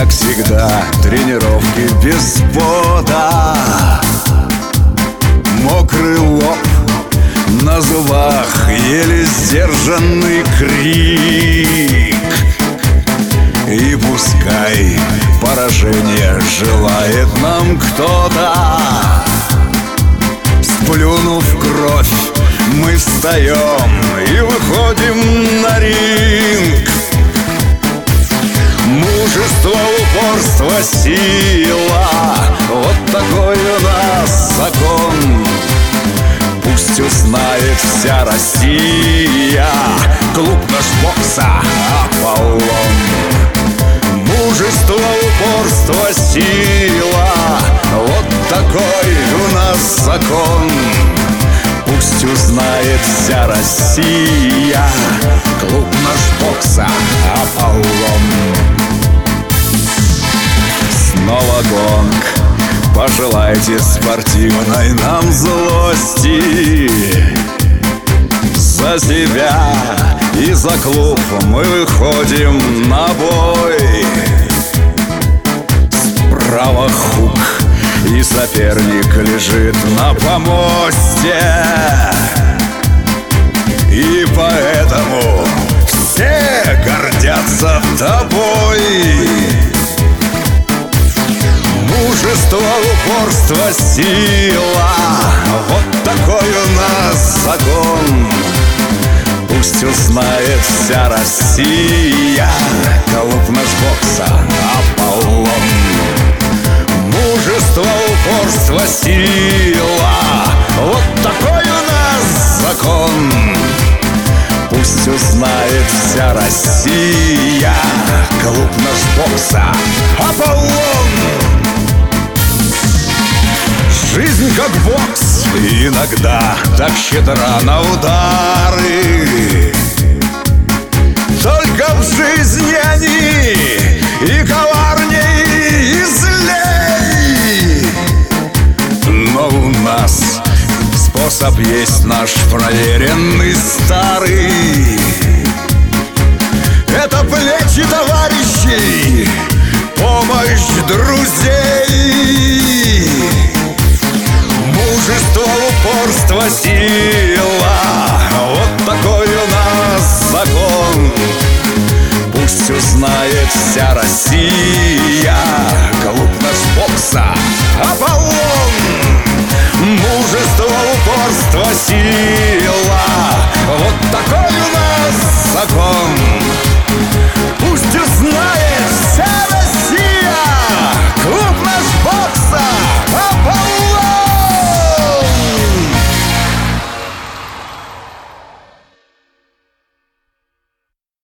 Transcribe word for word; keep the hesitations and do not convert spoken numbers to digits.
Как всегда, тренировки без пота, мокрый лоб, на зубах еле сдержанный крик. И пускай поражение желает нам кто-то, сплюнув кровь, мы встаем и выходим на ринг. Мужество, упорство, сила, вот такой у нас закон. Пусть узнает вся Россия, клуб наш бокса Аполлон. Мужество, упорство, сила, вот такой у нас закон. Пусть узнает вся Россия, клуб наш бокса Аполлон. Снова гонг, пожелайте спортивной нам злости. За себя и за клуб мы выходим на бой. Справа хук, и соперник лежит на помосте. И поэтому все гордятся тобой. Мужество, упорство, сила, вот такой у нас закон. Пусть узнает вся Россия, клуб наш бокса Аполлон. Мужество, упорство, сила, вот такой у нас закон. Пусть узнает вся Россия, клуб наш бокса Аполлон. Жизнь как бокс, иногда так щедра на удары. Только в жизни они и коварней, и злей. Но у нас способ есть наш проверенный старый. Это плечи товарищей, помощь друзей. Мужество, упорство, сила, вот такой у нас закон. Пусть узнает вся Россия, клуб наш бокса Аполлон.